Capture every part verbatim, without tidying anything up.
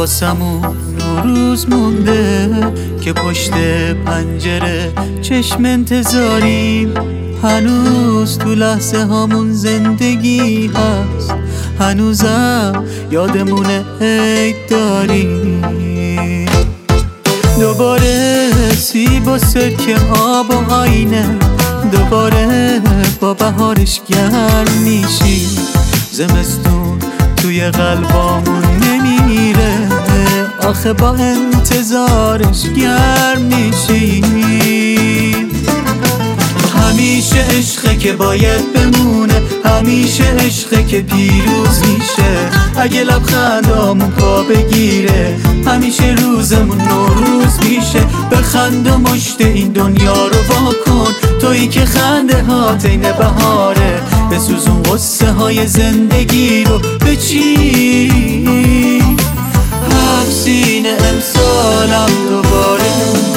واسمون نوروز مونده که پشت پنجره چشم انتظاریم. هنوز تو لحظه هامون زندگی هست، هنوزم یادمونه عید داریم. دوباره سیب و سرکه آب و آینه، دوباره با بهارش گرم میشی. زمستون توی قلبامون نمیره، آخه با انتظارش گرم میشی. همیشه عشقه که باید بمونه، همیشه عشقه که پیروز میشه. اگه لبخندامون پا بگیره، همیشه روزمون نوروز میشه. بخند و مشت این دنیا رو واکن، تویی که خنده هات این بهاره. بسوزون قصه های زندگی رو بچین، حفظین امسالم دوباره.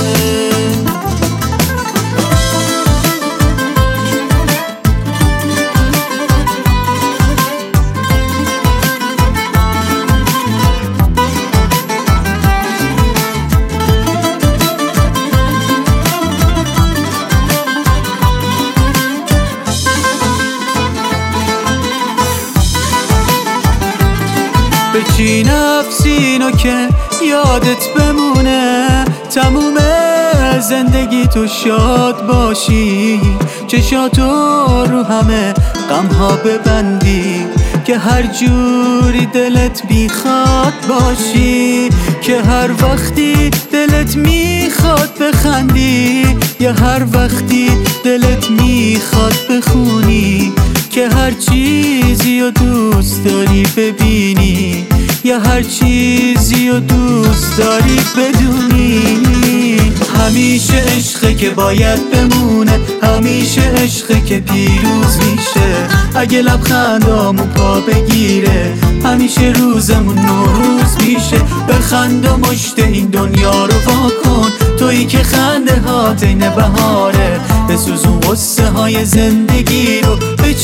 بچین نفسینو که یادت بمونه، تموم زندگی تو شاد باشی. چشاتو رو همه غمها ببندی، که هر جوری دلت بیخواد باشی. که هر وقتی دلت میخواد بخندی، یا هر وقتی دلت میخواد بخونی. که هر چیزی رو دوست داری ببینی، یا هر چیزی رو دوست داری بدونی. همیشه عشقه که باید بمونه، همیشه عشقه که پیروز میشه. اگه لبخندامون پا بگیره، همیشه روزمون نوروز میشه. بخند و مشت این دنیا رو واکن، تویی که خنده هات این بهاره. بسوزون قصه های زندگی رو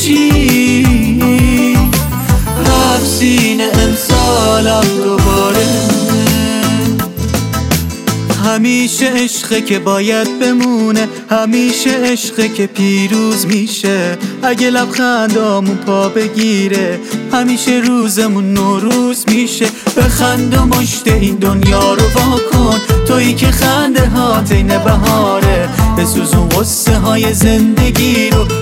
بچین، حفظین امسالم دوباره. همیشه عشقه که باید بمونه، همیشه عشقه که پیروز میشه. اگه لبخندامون پا بگیره، همیشه روزمون نوروز میشه. بخند و مشت این دنیا رو واکن، تویی که خنده هات این بهاره. بسوزون قصه های زندگی رو